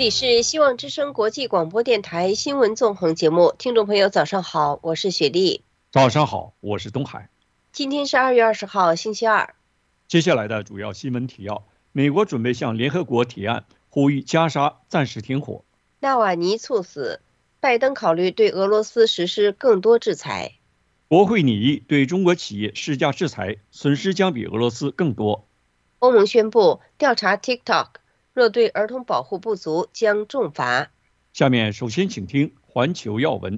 里是希望之声国际广播电台新闻纵横节目，听众朋友早上好，我是雪莉。 早上好，我是东海。 今天是2月20号，星期二。 接下来的主要新闻提要：美国准备向联合国提案，呼吁加沙暂时停火。 纳瓦尼猝死，拜登考虑对俄罗斯实施更多制裁。 国会拟议对中国企业施加制裁，损失将比俄罗斯更多。 欧盟宣布调查 TikTok， 若对儿童保护不足将重罚。 下面首先请听环球要闻。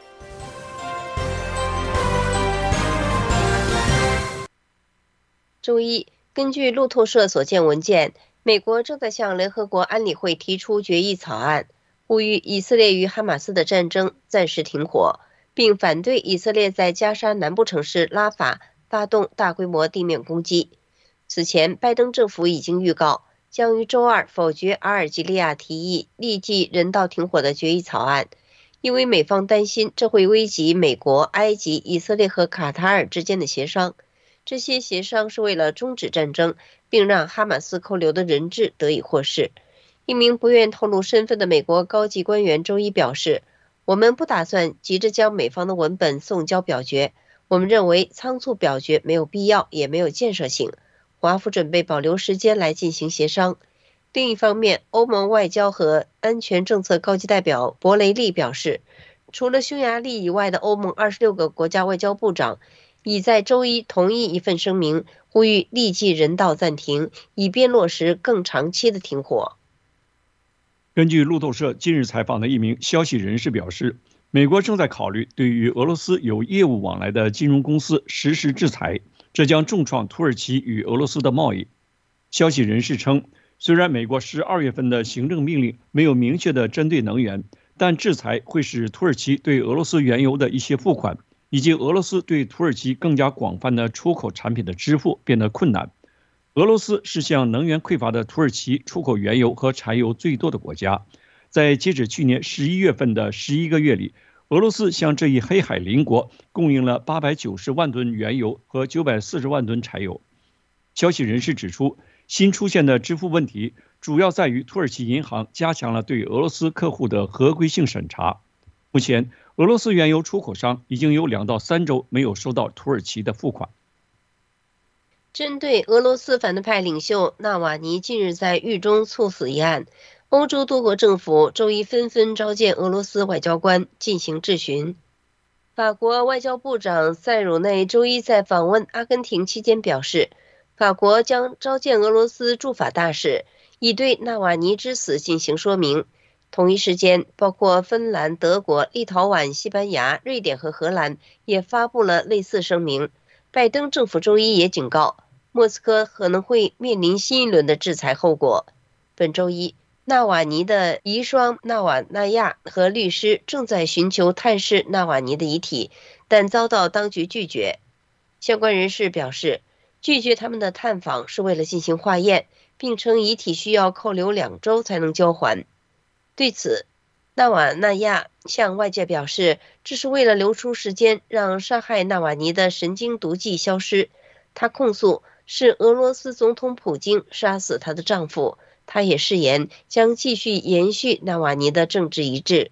周一，根据路透社所见文件，美国正在向联合国安理会提出决议草案，呼吁以色列与哈马斯的战争暂时停火，并反对以色列在加沙南部城市拉法发动大规模地面攻击。此前，拜登政府已经预告将于周二否决阿尔及利亚提议立即人道停火的决议草案，因为美方担心这会危及美国、埃及、以色列和卡塔尔之间的协商。这些协商是为了终止战争，并让哈马斯扣留的人质得以获释。一名不愿透露身份的美国高级官员周一表示，我们不打算急着将美方的文本送交表决，我们认为仓促表决没有必要，也没有建设性。华府准备保留时间来进行协商。另一方面，欧盟外交和安全政策高级代表博雷利表示，除了匈牙利以外的欧盟26个国家外交部长已在周一同意一份声明，呼吁立即人道暂停，以便落实更长期的停火。 根据路透社近日采访的一名消息人士表示，美国正在考虑对于俄罗斯有业务往来的金融公司实施制裁，这将重创土耳其与俄罗斯的贸易。消息人士称，虽然美国12月份的行政命令没有明确的针对能源，但制裁会使土耳其对俄罗斯原油的一些付款，以及俄罗斯对土耳其更加广泛的出口产品的支付变得困难。俄罗斯是向能源匮乏的土耳其出口原油和柴油最多的国家。在截止去年11月份的11个月里，俄罗斯向这一黑海邻国供应了890万吨原油和940万吨柴油。消息人士指出，新出现的支付问题主要在于土耳其银行加强了对俄罗斯客户的合规性审查。目前，俄罗斯原油出口商已经有2到3周没有收到土耳其的付款。 针对俄罗斯反对派领袖纳瓦尼近日在狱中猝死一案，欧洲多国政府周一纷纷召见俄罗斯外交官进行质询。法国外交部长塞鲁内周一在访问阿根廷期间表示，法国将召见俄罗斯驻法大使，以对纳瓦尼之死进行说明。同一时间，包括芬兰、德国、立陶宛、西班牙、瑞典和荷兰也发布了类似声明。拜登政府周一也警告，莫斯科可能会面临新一轮的制裁后果。本周一，纳瓦尼的遗孀纳瓦纳亚和律师正在寻求探视纳瓦尼的遗体，但遭到当局拒绝。相关人士表示，拒绝他们的探访是为了进行化验，并称遗体需要扣留2周才能交还。对此，纳瓦纳亚向外界表示，这是为了留出时间让杀害纳瓦尼的神经毒剂消失。她控诉是俄罗斯总统普京杀死她的丈夫。她也誓言将继续延续纳瓦尼的政治遗志。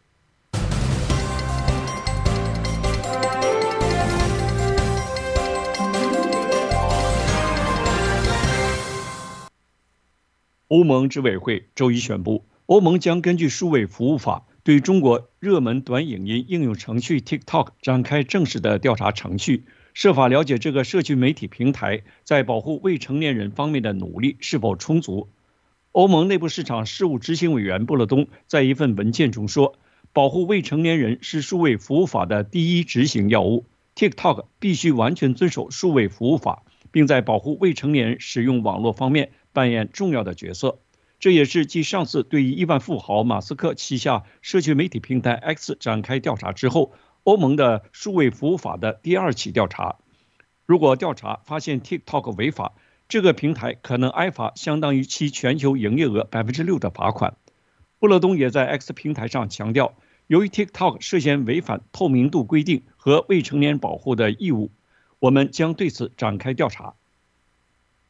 欧盟执委会周一宣布，欧盟将根据数位服务法对中国热门短影音应用程序 TikTok 展开正式的调查程序，设法了解这个社区媒体平台在保护未成年人方面的努力是否充足。欧盟内部市场事务执行委员布勒东在一份文件中说，保护未成年人是数位服务法的第一执行要务， TikTok 必须完全遵守数位服务法，并在保护未成年人使用网络方面扮演重要的角色。这也是继上次对于亿万富豪马斯克旗下社区媒体平台 X 展开调查之后，欧盟的数位服务法的第2起调查。如果调查发现 TikTok 违法，这个平台可能挨罚相当于其全球营业额6%的罚款。布勒东也在 X 平台上强调，由于 TikTok 涉嫌违反透明度规定和未成年保护的义务，我们将对此展开调查。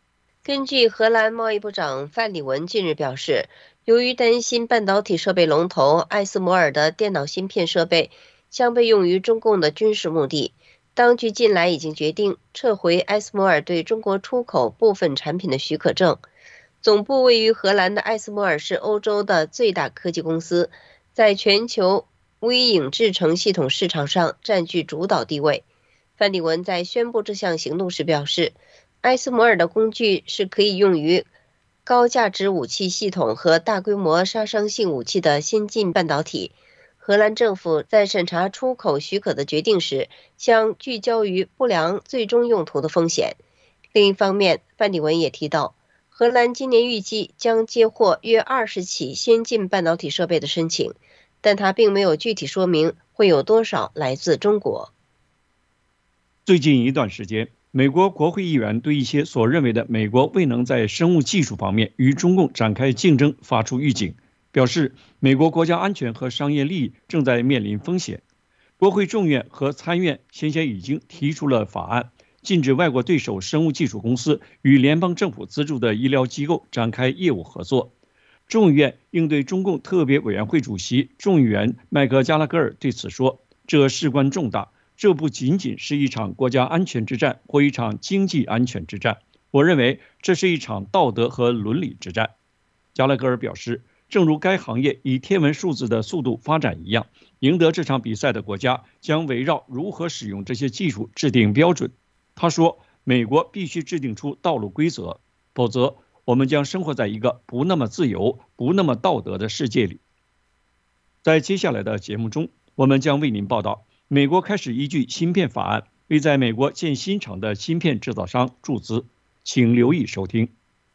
根据荷兰贸易部长范里文近日表示，由于担心半导体设备龙头艾斯摩尔的电脑芯片设备将被用于中共的军事目的，当局近来已经决定撤回艾斯摩尔对中国出口部分产品的许可证。总部位于荷兰的艾斯摩尔是欧洲的最大科技公司，在全球微影制程系统市场上占据主导地位。范里文在宣布这项行动时表示，艾斯摩尔的工具是可以用于高价值武器系统和大规模杀伤性武器的先进半导体。荷兰政府在审查出口许可的决定时，将聚焦于不良最终用途的风险。另一方面，范里文也提到，荷兰今年预计将接获约20起先进半导体设备的申请，但他并没有具体说明会有多少来自中国。 最近一段时间，美国国会议员对一些所认为的美国未能在生物技术方面与中共展开竞争发出预警，表示美国国家安全和商业利益正在面临风险。国会众院和参院先前已经提出了法案，禁止外国对手生物技术公司与联邦政府资助的医疗机构展开业务合作。众议院应对中共特别委员会主席众议员麦克加拉格尔对此说：“这事关重大。这不仅仅是一场国家安全之战或一场经济安全之战，我认为这是一场道德和伦理之战。”加拉格尔表示，正如该行业以天文数字的速度发展一样，赢得这场比赛的国家将围绕如何使用这些技术制定标准。他说，美国必须制定出道路规则，否则我们将生活在一个不那么自由、不那么道德的世界里。在接下来的节目中，我们将为您报道美国开始依据芯片法案为在美国建新厂的芯片制造商注资，请留意收听。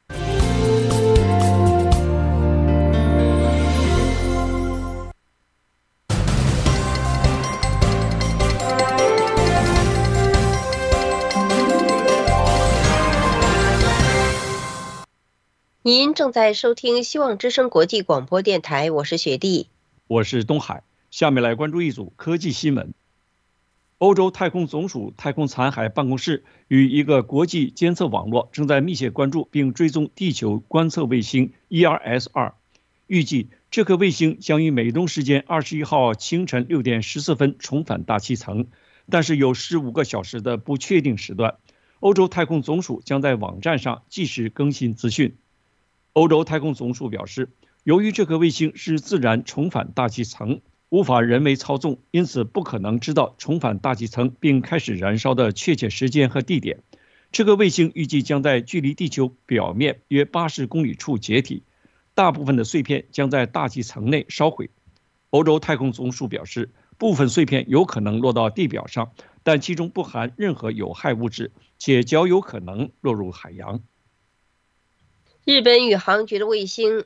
您正在收听希望之声国际广播电台，我是雪莉， 我是东海。下面来关注一组科技新闻。欧洲太空总署太空残骸办公室与一个国际监测网络正在密切关注并追踪地球观测卫星 ERS-2， 预计这颗卫星将于美东时间21号清晨6点14分重返大气层，但是有15个小时的不确定时段。欧洲太空总署将在网站上即时更新资讯。欧洲太空总署表示，由于这颗卫星是自然重返大气层，无法人为操纵，因此不可能知道重返大气层并开始燃烧的确切时间和地点。这个卫星预计将在距离地球表面约80公里处解体，大部分的碎片将在大气层内烧毁。欧洲太空总署表示，部分碎片有可能落到地表上，但其中不含任何有害物质，且较有可能落入海洋。 日本宇航局的卫星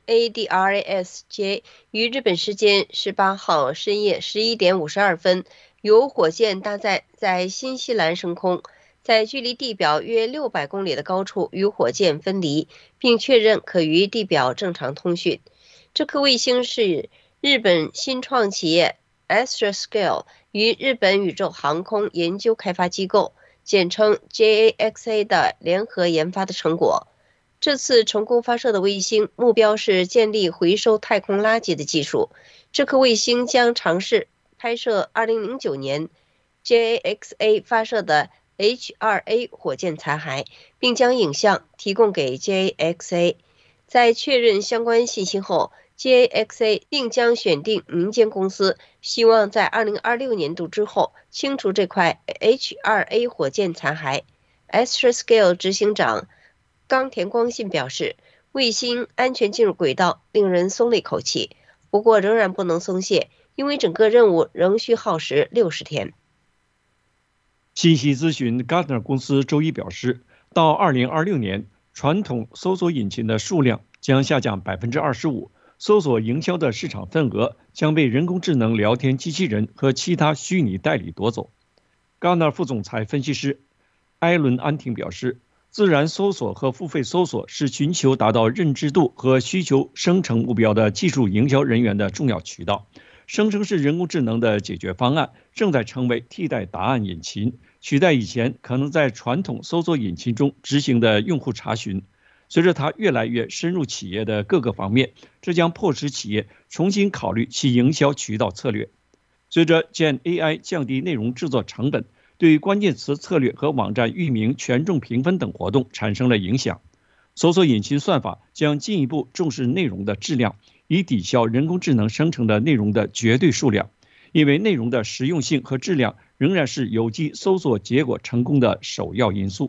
ADRAS-J 于日本时间18号深夜11点52分由火箭搭载在新西兰升空，在距离地表约600公里的高处与火箭分离，并确认可与地表正常通讯。这颗卫星是日本新创企业 Astroscale 与日本宇宙航空研究开发机构简称 JAXA 的联合研发的成果。这次成功发射的卫星目标是建立回收太空垃圾的技术。这颗卫星将尝试拍摄2009年 JAXA 发射的 H2A 火箭残骸，并将影像提供给 JAXA。在确认相关信息后， JAXA 并将选定民间公司，希望在2026年度之后清除这块 H2A 火箭残骸。 Astroscale 执行长冈田光信表示，卫星安全进入轨道令人松了一口气，不过仍然不能松懈，因为整个任务仍需耗时60天。 信息咨询 Gartner 公司周一表示，到2026年，传统搜索引擎的数量将下降 25%， 搜索营销的市场份额将被人工智能聊天机器人和其他虚拟代理夺走。Gartner 副总裁分析师埃伦安廷表示，自然搜索和付费搜索是寻求达到认知度和需求生成目标的技术营销人员的重要渠道。生成式人工智能的解决方案正在成为替代答案引擎，取代以前可能在传统搜索引擎中执行的用户查询。 随着它越来越深入企业的各个方面，这将迫使企业重新考虑其营销渠道策略。随着 Gen AI 降低内容制作成本，对于关键词策略和网站域名权重评分等活动产生了影响。搜索引擎算法将进一步重视内容的质量，以抵消人工智能生成的内容的绝对数量，因为内容的实用性和质量仍然是有机搜索结果成功的首要因素。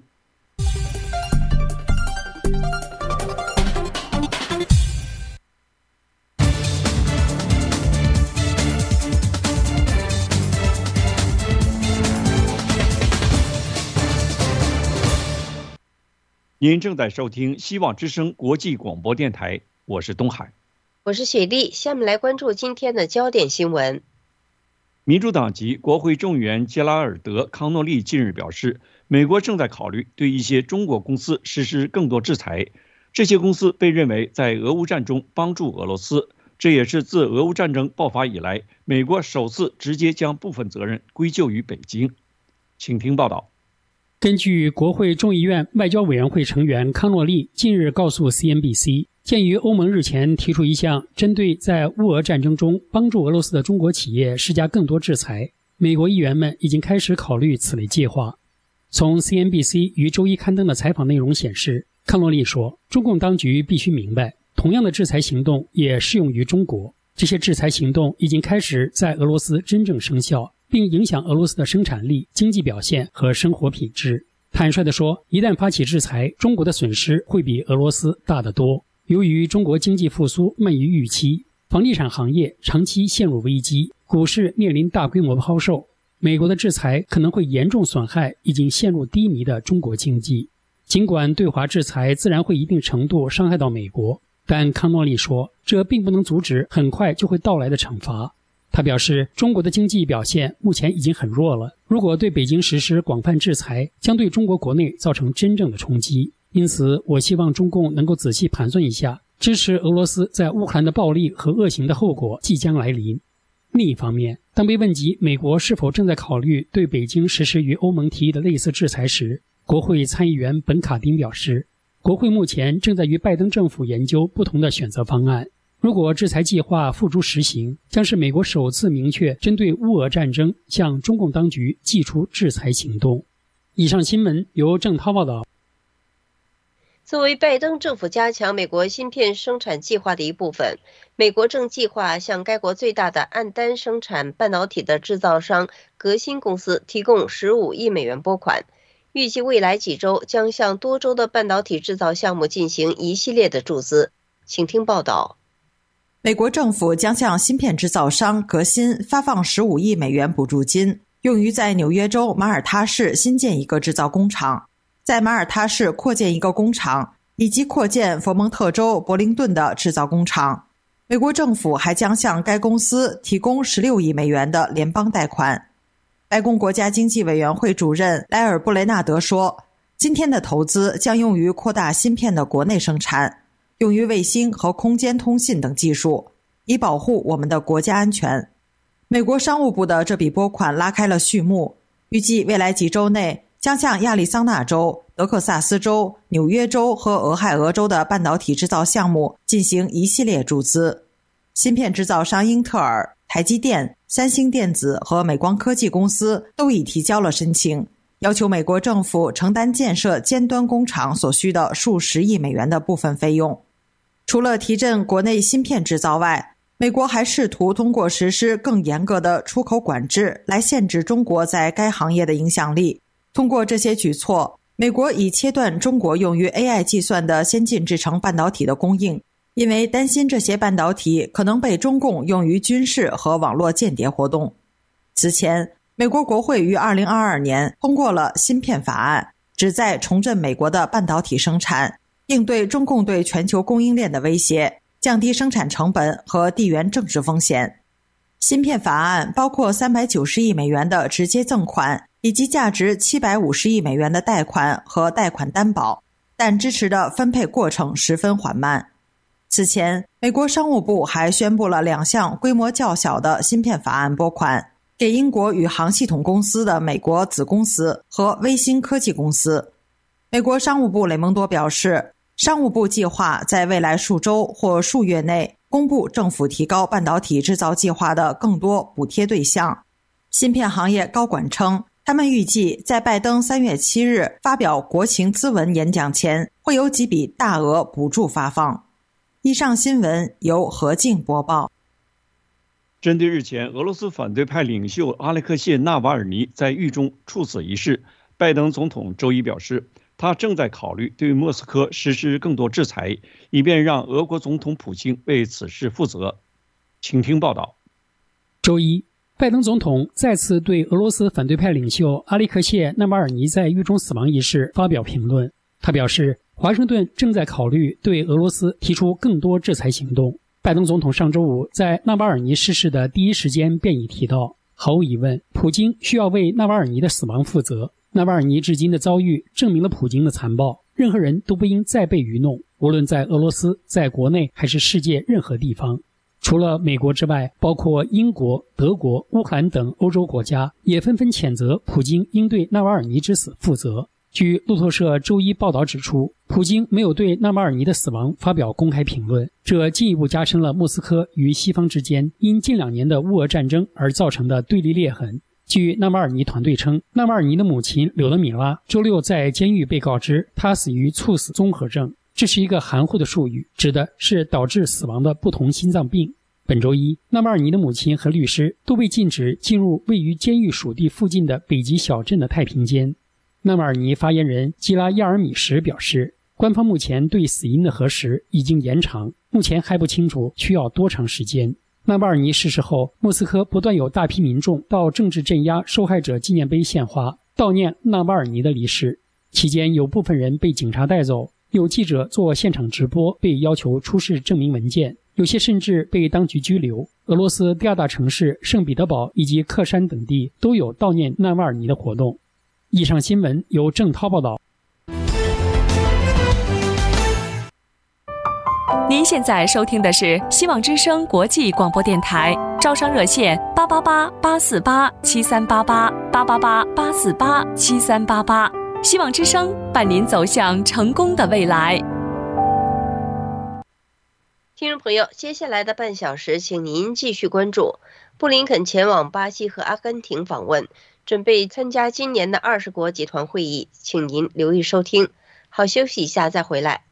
您正在收听希望之声国际广播电台，我是东海， 我是雪莉。下面来关注今天的焦点新闻。 民主党籍国会众议员杰拉尔德·康诺利近日表示，美国正在考虑对一些中国公司实施更多制裁，这些公司被认为在俄乌战中帮助俄罗斯，这也是自俄乌战争爆发以来，美国首次直接将部分责任归咎于北京。请听报道。 根据国会众议院外交委员会成员康诺利近日告诉 CNBC， 鉴于欧盟日前提出一项针对在乌俄战争中帮助俄罗斯的中国企业施加更多制裁，美国议员们已经开始考虑此类计划。从 CNBC 于周一刊登的采访内容显示，康诺利说，中共当局必须明白，同样的制裁行动也适用于中国，这些制裁行动已经开始在俄罗斯真正生效，并影响俄罗斯的生产力、经济表现和生活品质。坦率地说，一旦发起制裁，中国的损失会比俄罗斯大得多。由于中国经济复苏慢于预期，房地产行业长期陷入危机，股市面临大规模抛售，美国的制裁可能会严重损害已经陷入低迷的中国经济。尽管对华制裁自然会一定程度伤害到美国，但康诺利说，这并不能阻止很快就会到来的惩罚。他表示，中国的经济表现目前已经很弱了，如果对北京实施广泛制裁，将对中国国内造成真正的冲击。因此，我希望中共能够仔细盘算一下，支持俄罗斯在乌克兰的暴力和恶行的后果即将来临。另一方面，当被问及美国是否正在考虑对北京实施与欧盟提议的类似制裁时，国会参议员本卡丁表示，国会目前正在与拜登政府研究不同的选择方案。如果制裁计划付诸实行，将是美国首次明确针对乌俄战争向中共当局祭出制裁行动。以上新闻由郑涛报道。 作为拜登政府加强美国芯片生产计划的一部分，美国正计划向该国最大的按单生产半导体的制造商革新公司提供15亿美元拨款，预计未来几周将向多州的半导体制造项目进行一系列的注资。请听报道。 美国政府将向芯片制造商革新发放15亿美元补助金，用于在纽约州马耳他市新建一个制造工厂，在马耳他市扩建一个工厂，以及扩建佛蒙特州伯灵顿的制造工厂。美国政府还将向该公司提供16亿美元的联邦贷款。白宫国家经济委员会主任莱尔布雷纳德说，今天的投资将用于扩大芯片的国内生产，用于卫星和空间通信等技术，以保护我们的国家安全。美国商务部的这笔拨款拉开了序幕，预计未来几周内将向亚利桑那州、德克萨斯州、纽约州和俄亥俄州的半导体制造项目进行一系列注资。芯片制造商英特尔、台积电、三星电子和美光科技公司都已提交了申请，要求美国政府承担建设尖端工厂所需的数十亿美元的部分费用。除了提振国内芯片制造外，美国还试图通过实施更严格的出口管制来限制中国在该行业的影响力。通过这些举措，美国已切断中国用于 AI 计算的先进制程半导体的供应，因为担心这些半导体可能被中共用于军事和网络间谍活动。此前，美国国会于2022年通过了芯片法案，旨在重振美国的半导体生产，应对中共对全球供应链的威胁，降低生产成本和地缘政治风险。芯片法案包括390亿美元的直接赠款，以及价值750亿美元的贷款和贷款担保，但支持的分配过程十分缓慢。此前，美国商务部还宣布了2项规模较小的芯片法案拨款，给英国宇航系统公司的美国子公司和微星科技公司。美国商务部雷蒙多表示， 商务部计划在未来数周或数月内公布政府提高半导体制造计划的更多补贴对象。芯片行业高管称，他们预计在拜登3月7日发表国情咨文演讲前，会有几笔大额补助发放。以上新闻由何静播报。 针对日前俄罗斯反对派领袖阿列克谢·纳瓦尔尼在狱中处死一事，拜登总统周一表示，他正在考虑对莫斯科实施更多制裁，以便让俄国总统普京为此事负责。请听报道。 周一，拜登总统再次对俄罗斯反对派领袖阿列克谢·纳瓦尔尼在狱中死亡一事发表评论。他表示，华盛顿正在考虑对俄罗斯提出更多制裁行动。拜登总统上周五在纳瓦尔尼逝世的第一时间便已提到，毫无疑问，普京需要为纳瓦尔尼的死亡负责。纳瓦尔尼至今的遭遇证明了普京的残暴，任何人都不应再被愚弄，无论在俄罗斯、在国内还是世界任何地方。除了美国之外，包括英国、德国、乌克兰等欧洲国家也纷纷谴责普京应对纳瓦尔尼之死负责。据路透社周一报道指出，普京没有对纳瓦尔尼的死亡发表公开评论，这进一步加深了莫斯科与西方之间因近2年的乌俄战争而造成的对立裂痕。据纳瓦尔尼团队称，纳瓦尔尼的母亲柳德米拉周六在监狱被告知她死于猝死综合症，这是一个含糊的术语，指的是导致死亡的不同心脏病。本周一，纳瓦尔尼的母亲和律师都被禁止进入位于监狱属地附近的北极小镇的太平间。纳瓦尔尼发言人基拉亚尔米什表示，官方目前对死因的核实已经延长，目前还不清楚需要多长时间。纳瓦尔尼逝世后，莫斯科不断有大批民众到政治镇压受害者纪念碑献花，悼念纳瓦尔尼的离世。期间有部分人被警察带走，有记者做现场直播被要求出示证明文件，有些甚至被当局拘留。俄罗斯第2大城市圣彼得堡以及克山等地都有悼念纳瓦尔尼的活动。以上新闻由郑涛报道。 您现在收听的是希望之声国际广播电台，招商热线888-848-7388，888-848-7388，希望之声伴您走向成功的未来。 听众朋友，接下来的半小时，请您继续关注布林肯前往巴西和阿根廷访问，准备参加今年的20国集团会议，请您留意收听。好，休息一下再回来。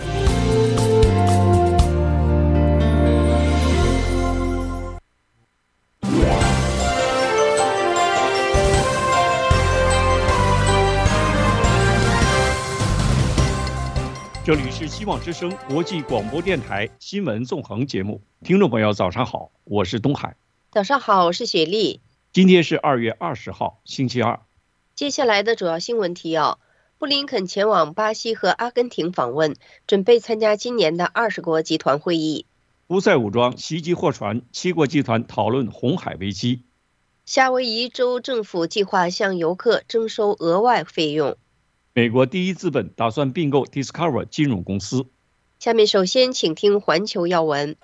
这里是希望之声国际广播电台新闻纵横节目，听众朋友早上好，我是东海。 早上好，我是雪莉。 今天是2月20号，星期二。 接下来的主要新闻提要：布林肯前往巴西和阿根廷访问，准备参加今年的20国集团会议。 胡塞武装袭击货船，7国集团讨论红海危机。 夏威夷州政府计划向游客征收额外费用。 美国第一资本打算并购 Discover 金融公司。 下面首先请听环球要闻。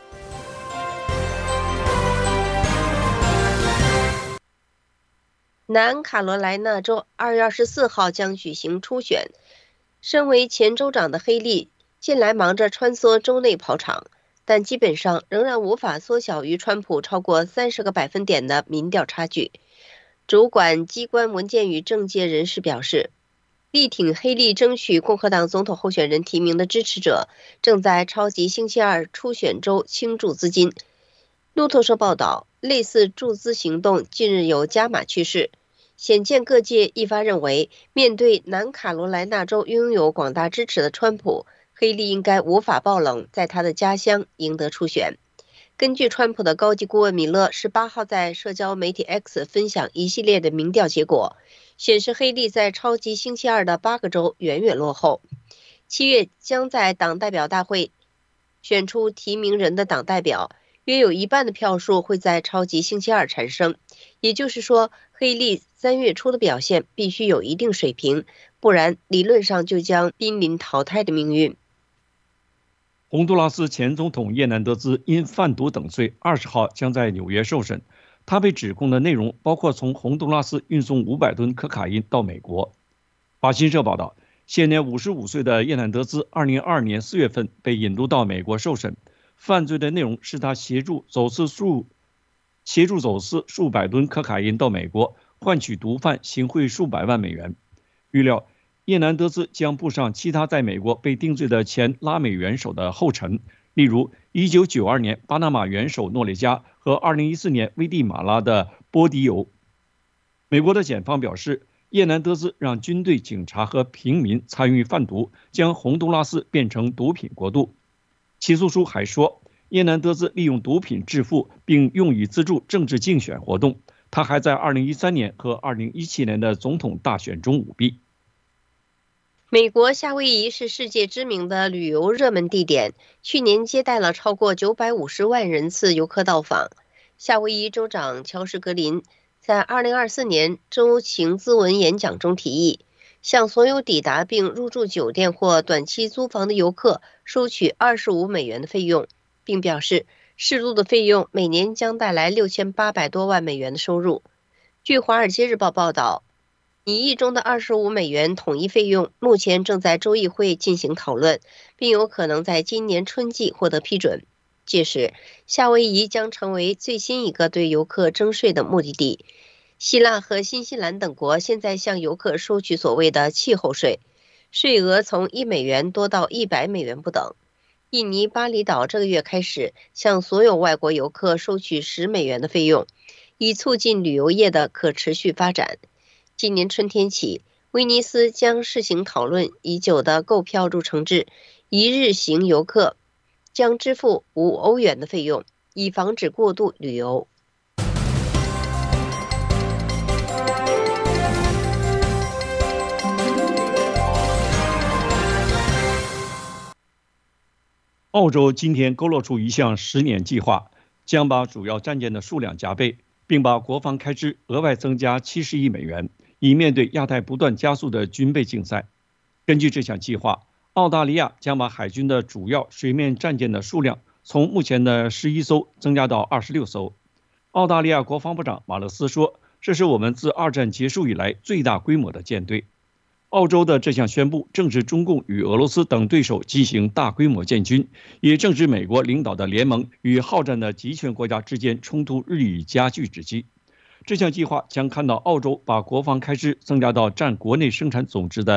南卡罗来纳州2月24号将举行初选。身为前州长的黑利近来忙着穿梭州内跑场，但基本上仍然无法缩小于川普超过30个百分点的民调差距。主管机关文件与政界人士表示，力挺黑利争取共和党总统候选人提名的支持者正在超级星期二初选周倾注资金。路透社报道，类似注资行动近日有加码趋势，显见各界一发认为，面对南卡罗来纳州拥有广大支持的川普，黑利应该无法爆冷，在他的家乡赢得初选。根据川普的高级顾问米勒18号在社交媒体 X 分享一系列的民调结果，显示黑利在超级星期二的8个州远远落后。7月将在党代表大会选出提名人的党代表，约有一半的票数会在超级星期二产生。也就是说，黑利3月初的表现必须有一定水平，不然理论上就将濒临淘汰的命运。 洪都拉斯前总统叶南德兹因贩毒等罪20号将在纽约受审。他被指控的内容包括从洪都拉斯运送500吨可卡因到美国。法新社报道， 现年55岁的叶南德兹2022年4月份被引渡到美国受审，犯罪的内容是他协助走私数百吨可卡因到美国，换取毒贩行贿数百万美元。预料叶南德兹将步上其他在美国被定罪的前拉美元首的后尘，例如1992年巴拿马元首诺列加和2014年危地马拉的波迪尤。美国的检方表示，叶南德兹让军队、警察和平民参与贩毒，将洪都拉斯变成毒品国度。起诉书还说，叶南德兹利用毒品致富，并用以资助政治竞选活动。他还在2013年和2017年的总统大选中舞弊。 美国夏威夷是世界知名的旅游热门地点，去年接待了超过950万人次游客到访。夏威夷州长乔什·格林在2024年州情咨文演讲中提议，向所有抵达并入住酒店或短期租房的游客收取25美元的费用，并表示适度的费用每年将带来6800多万美元的收入。据《华尔街日报》报道，拟议中的25美元统一费用目前正在州议会进行讨论，并有可能在今年春季获得批准。届时，夏威夷将成为最新一个对游客征税的目的地。希腊和新西兰等国现在向游客收取所谓的气候税，税额从1美元多到100美元不等。印尼巴厘岛这个月开始向所有外国游客收取10美元的费用，以促进旅游业的可持续发展。今年春天起，威尼斯将试行讨论已久的购票入城制，一日行游客将支付5欧元的费用，以防止过度旅游。 澳洲今天勾勒出一项10年计划，将把主要战舰的数量加倍，并把国防开支额外增加70亿美元，以面对亚太不断加速的军备竞赛。根据这项计划，澳大利亚将把海军的主要水面战舰的数量从目前的11艘增加到26艘。澳大利亚国防部长马勒斯说，这是我们自二战结束以来最大规模的舰队。澳洲的这项宣布正是中共与俄罗斯等对手进行大规模建军，也正是美国领导的联盟与好战的集权国家之间冲突日益加剧之际。这项计划将看到澳洲把国防开支增加到占国内生产总值的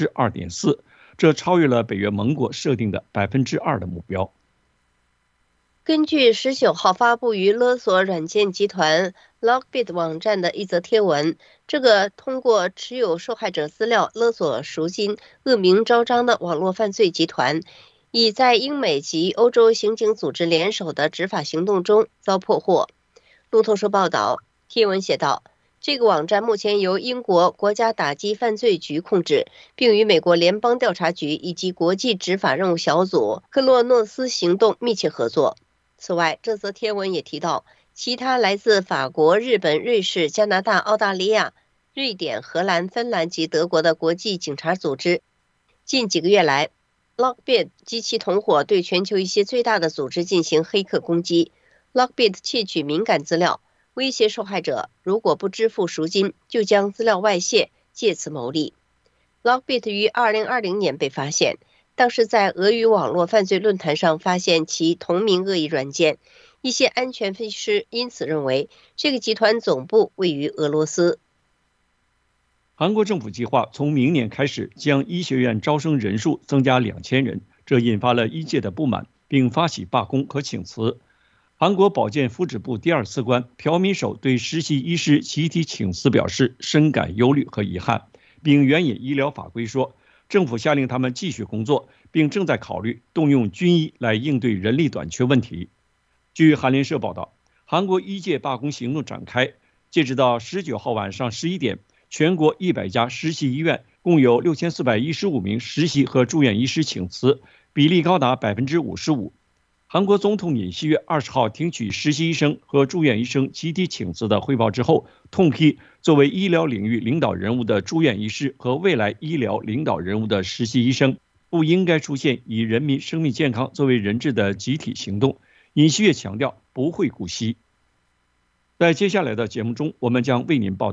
2.4%，这超越了北约盟国设定的2%的目标。 根据19号发布于勒索软件集团 Lockbit 网站的一则贴文，这个通过持有受害者资料勒索赎金、恶名昭彰的网络犯罪集团，已在英美及欧洲刑警组织联手的执法行动中遭破获。路透社报道，贴文写道，这个网站目前由英国国家打击犯罪局控制，并与美国联邦调查局以及国际执法任务小组克洛诺斯行动密切合作。此外，这则贴文也提到，其他来自法国、日本、瑞士、加拿大、澳大利亚、瑞典、荷兰、芬兰及德国的国际警察组织。近几个月来， Lockbit 及其同伙对全球一些最大的组织进行黑客攻击。Lockbit 窃取敏感资料，威胁受害者如果不支付赎金，就将资料外泄，借此牟利。Lockbit 于2020年被发现，当时在俄语网络犯罪论坛上发现其同名恶意软件，一些安全分析师因此认为这个集团总部位于俄罗斯。 韩国政府计划从明年开始将医学院招生人数增加2000人，这引发了医界的不满，并发起罢工和请辞。韩国保健福祉部第2次官朴敏守对实习医师集体请辞表示深感忧虑和遗憾，并援引医疗法规说，政府下令他们继续工作，并正在考虑动用军医来应对人力短缺问题。据韩联社报道，韩国医界罢工行动展开，截止到19号晚上11点，全国100家实习医院共有6415名实习和住院医师请辞，比例高达55%。韩国总统尹锡悦20号听取实习医生和住院医生集体请辞的汇报之后，痛批作为医疗领域领导人物的住院医师和未来医疗领导人物的实习医生不应该出现以人民生命健康作为人质的集体行动。尹锡悦强调不会姑息。在接下来的节目中，我们将为您报道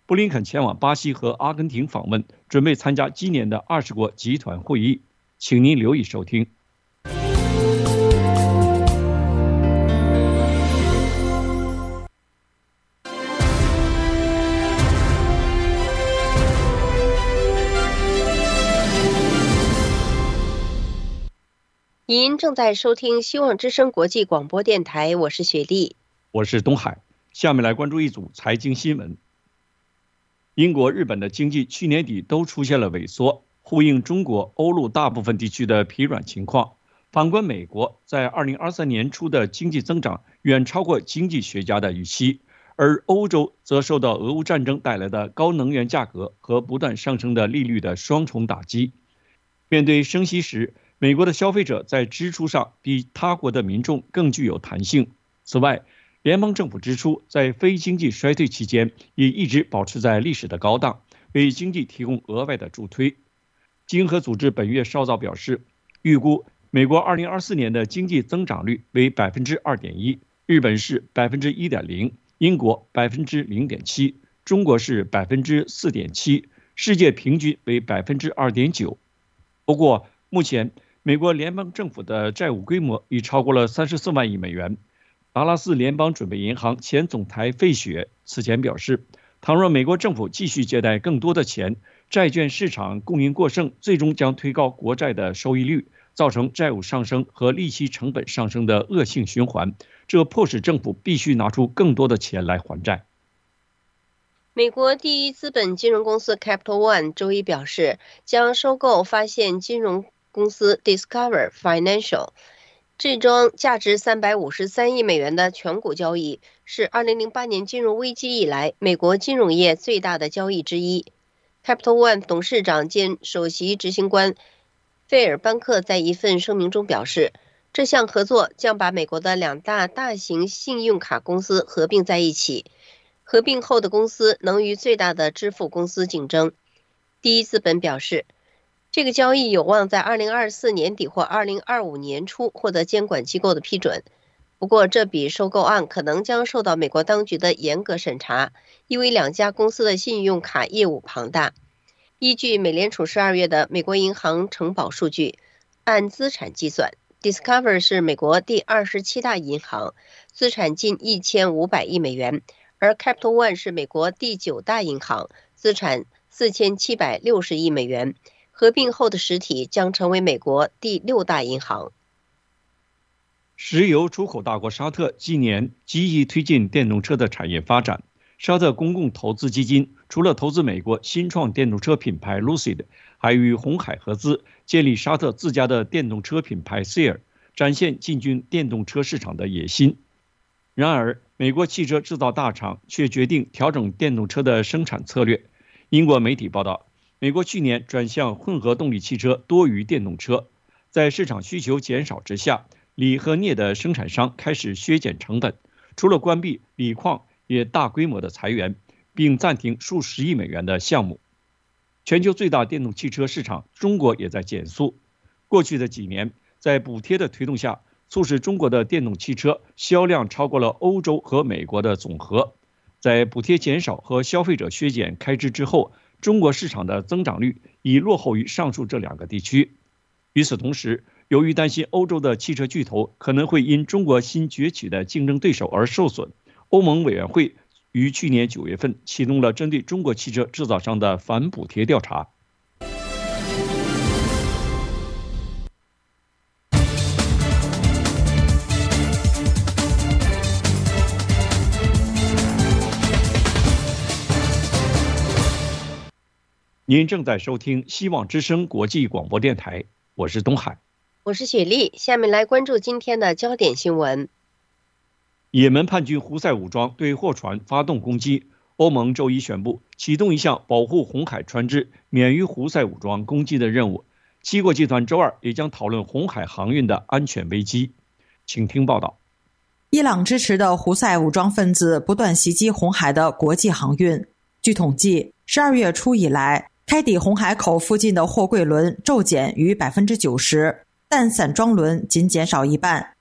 布林肯前往巴西和阿根廷访问，准备参加今年的20国集团会议。请您留意收听。 您正在收听希望之声国际广播电台，我是雪莉， 我是东海。下面来关注一组财经新闻。英国、日本的经济去年底都出现了萎缩，呼应中国、欧陆大部分地区的疲软情况。反观美国，在2023年初的经济增长远超过经济学家的预期，而欧洲则受到俄乌战争带来的高能源价格和不断上升的利率的双重打击。面对升息时，美国的消费者在支出上比他国的民众更具有弹性。此外，联邦政府支出在非经济衰退期间也一直保持在历史的高档，为经济提供额外的助推。经合组织本月稍早表示，预估美国2024年的经济增长率为 2.1%， 日本是 1.0%， 英国 0.7%， 中国是 4.7%， 世界平均为 2.9%。 不过目前美国联邦政府的债务规模已超过了34万亿美元。达拉斯联邦准备银行前总裁费雪此前表示，倘若美国政府继续借贷更多的钱，债券市场供应过剩，最终将推高国债的收益率，造成债务上升和利息成本上升的恶性循环，这迫使政府必须拿出更多的钱来还债。 美国第一资本金融公司 Capital One 周一表示，将收购发现金融公司 Discover Financial。这桩价值353亿美元的全股交易是2008年金融危机以来美国金融业最大的交易之一。Capital One 董事长兼首席执行官费尔班克在一份声明中表示，这项合作将把美国的2大大型信用卡公司合并在一起，合并后的公司能与最大的支付公司竞争。第一资本表示，这个交易有望在2024年底或2025年初获得监管机构的批准。不过，这笔收购案可能将受到美国当局的严格审查，因为2家公司的信用卡业务庞大。依据美联储12月的美国银行承保数据，按资产计算 ，Discover 是美国第27大银行，资产近1500亿美元，而 Capital One 是美国第9大银行，资产4760亿美元。合并后的实体将成为美国第6大银行。 石油出口大国沙特今年积极推进电动车的产业发展。沙特公共投资基金除了投资美国新创电动车品牌 Lucid， 还与鸿海合资建立沙特自家的电动车品牌 Seer， 展现进军电动车市场的野心。然而，美国汽车制造大厂却决定调整电动车的生产策略。英国媒体报道，美国去年转向混合动力汽车多于电动车，在市场需求减少之下，锂和镍的生产商开始削减成本，除了关闭锂矿，也大规模的裁员，并暂停数十亿美元的项目。全球最大电动汽车市场中国也在减速。过去的几年，在补贴的推动下，促使中国的电动汽车销量超过了欧洲和美国的总和。在补贴减少和消费者削减开支之后，中国市场的增长率已落后于上述这2个地区。与此同时，由于担心欧洲的汽车巨头可能会因中国新崛起的竞争对手而受损，欧盟委员会于去年9月份启动了针对中国汽车制造商的反补贴调查。您正在收听希望之声国际广播电台，我是东海， 我是雪莉。下面来关注今天的焦点新闻。 也门叛军胡塞武装对货船发动攻击，欧盟周一宣布启动一项保护红海船只免于胡塞武装攻击的任务。7国集团周二也将讨论红海航运的安全危机。请听报道。 伊朗支持的胡塞武装分子不断袭击红海的国际航运。据统计，12月初以来，开抵红海口附近的货柜轮骤减逾 90%， 但散装轮仅减少一半。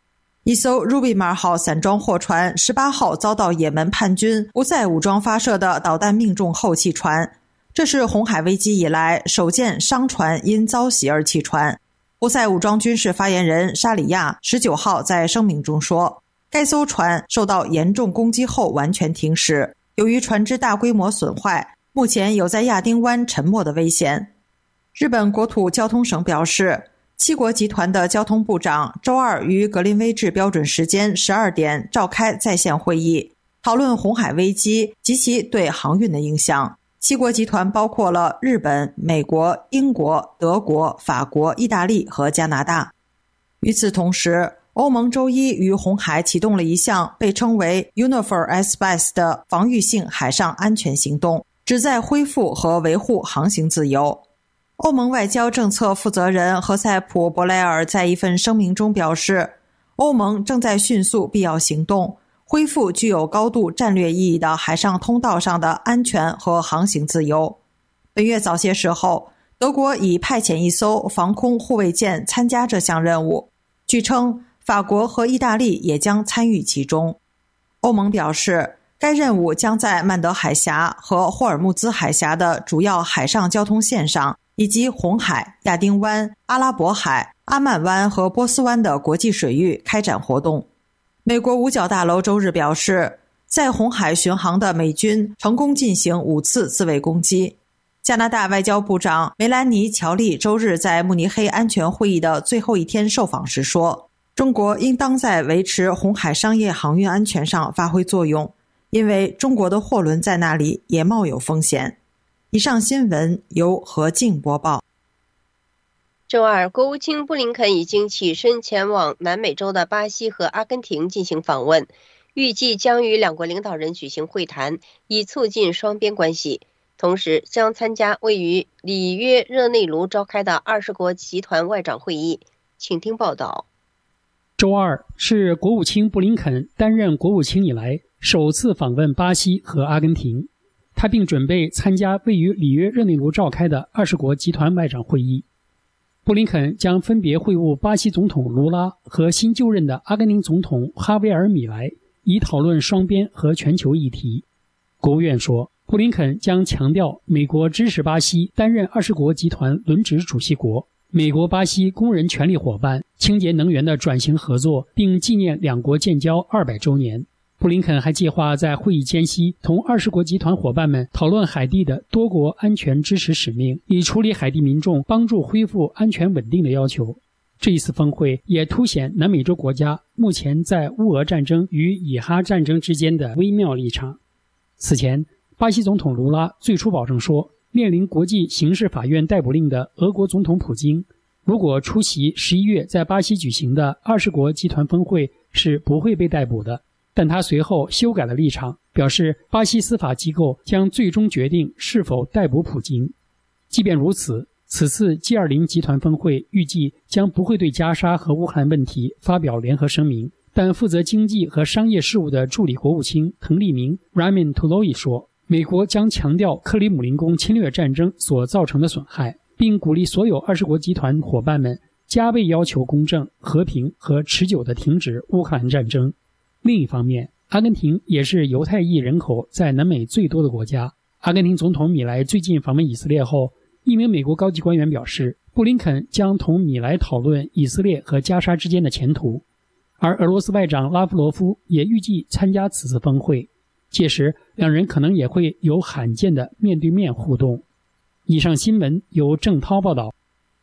一艘 Rubimar 号散装货船18号遭到也门叛军胡塞武装发射的导弹命中后弃船，这是红海危机以来首件商船因遭袭而弃船。胡塞武装军事发言人沙里亚19号在声明中说，该艘船受到严重攻击后完全停驶，由于船只大规模损坏，目前有在亚丁湾沉没的危险。日本国土交通省表示，七国集团的交通部长周二于格林威治标准时间12点召开在线会议，讨论红海危机及其对航运的影响。七国集团包括了日本、美国、英国、德国、法国、意大利和加拿大。与此同时，欧盟周一于红海启动了一项被称为 Unifor Airspace 的防御性海上安全行动，旨在恢复和维护航行自由。欧盟外交政策负责人何塞普·博莱尔在一份声明中表示，欧盟正在迅速必要行动，恢复具有高度战略意义的海上通道上的安全和航行自由。本月早些时候，德国已派遣一艘防空护卫舰参加这项任务，据称法国和意大利也将参与其中。欧盟表示，该任务将在曼德海峡和霍尔木兹海峡的主要海上交通线上，以及红海、亚丁湾、阿拉伯海、阿曼湾和波斯湾的国际水域开展活动。美国五角大楼周日表示，在红海巡航的美军成功进行5次自卫攻击。加拿大外交部长梅兰妮·乔利周日在慕尼黑安全会议的最后一天受访时说，中国应当在维持红海商业航运安全上发挥作用，因为中国的货轮在那里也冒有风险。以上新闻由何静播报。 周二，国务卿布林肯已经起身前往南美洲的巴西和阿根廷进行访问，预计将与两国领导人举行会谈，以促进双边关系。同时将参加位于里约热内卢召开的20国集团外长会议。请听报道。 周二是国务卿布林肯担任国务卿以来首次访问巴西和阿根廷，他并准备参加位于里约热内卢召开的20国集团外长会议。布林肯将分别会晤巴西总统卢拉和新就任的阿根廷总统哈维尔·米莱，以讨论双边和全球议题。国务院说，布林肯将强调美国支持巴西担任20国集团轮值主席国，美国巴西工人权利伙伴、清洁能源的转型合作，并纪念两国建交200周年。布林肯还计划在会议间隙同20国集团伙伴们讨论海地的多国安全支持使命，以处理海地民众帮助恢复安全稳定的要求。这一次峰会也凸显南美洲国家目前在乌俄战争与以哈战争之间的微妙立场。此前，巴西总统卢拉最初保证说，面临国际刑事法院逮捕令的俄国总统普京，如果出席11月在巴西举行的20国集团峰会是不会被逮捕的。但他随后修改了立场，表示巴西司法机构将最终决定是否逮捕普京。即便如此，此次 G20 集团峰会预计将不会对加沙和乌克兰问题发表联合声明，但负责经济和商业事务的助理国务卿滕利明 Ramin Toloui 说，美国将强调克里姆林宫侵略战争所造成的损害，并鼓励所有20国集团伙伴们加倍要求公正、和平和持久地停止乌克兰战争。另一方面，阿根廷也是犹太裔人口在南美最多的国家。阿根廷总统米莱最近访问以色列后，一名美国高级官员表示，布林肯将同米莱讨论以色列和加沙之间的前途。而俄罗斯外长拉夫罗夫也预计参加此次峰会，届时两人可能也会有罕见的面对面互动。以上新闻由郑涛报道。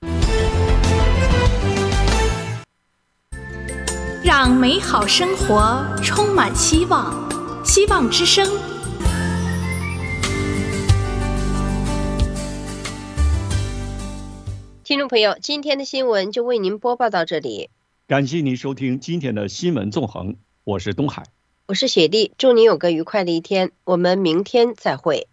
让美好生活充满希望，希望之声。 听众朋友，今天的新闻就为您播报到这里。 感谢您收听今天的新闻纵横，我是东海， 我是雪莉，祝您有个愉快的一天，我们明天再会。